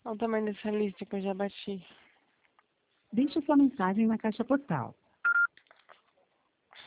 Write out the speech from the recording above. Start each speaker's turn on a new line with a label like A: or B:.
A: Olha o tamanho dessa lista que eu já bati.
B: Deixe sua mensagem na caixa postal.